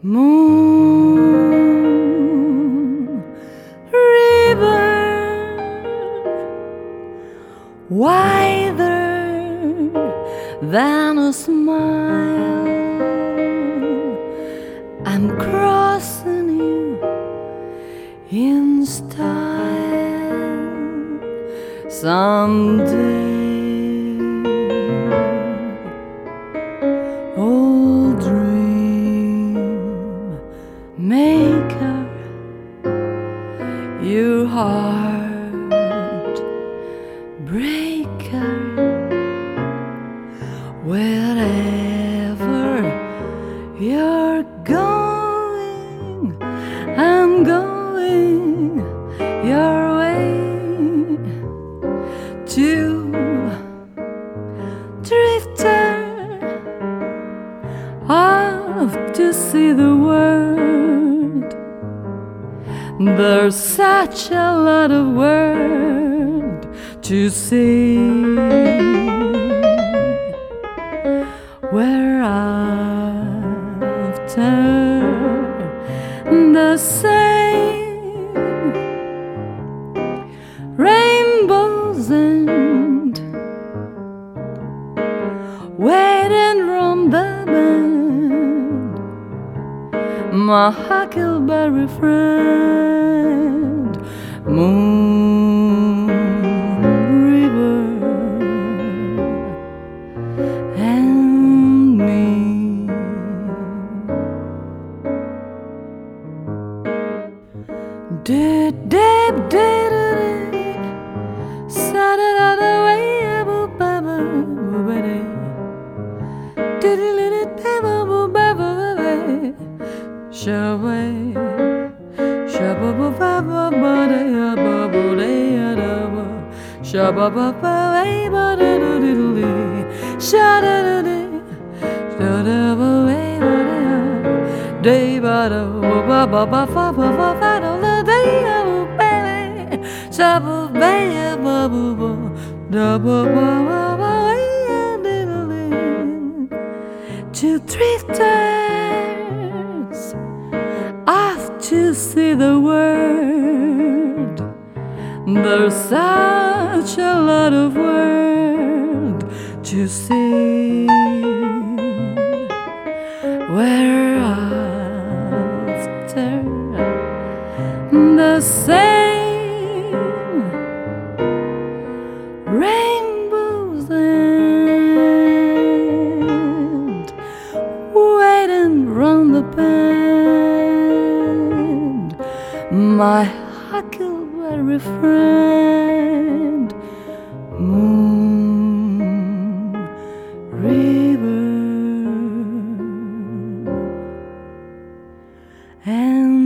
Moon river, wider than a smile. I'm crossing you in style someday. Old dream maker, your heart breaker, wherever you're going, I'm going your way. To drifter off to see the world. There's such a lot of world to see. We're after the same rainbows and waiting round the bend. My huckleberry friend, Moon River and me. Did Two drifters off to see the world. There's such a lot of world to see. We're after the same rainbows and waiting round the bend. My huckleberry friend, Moon River and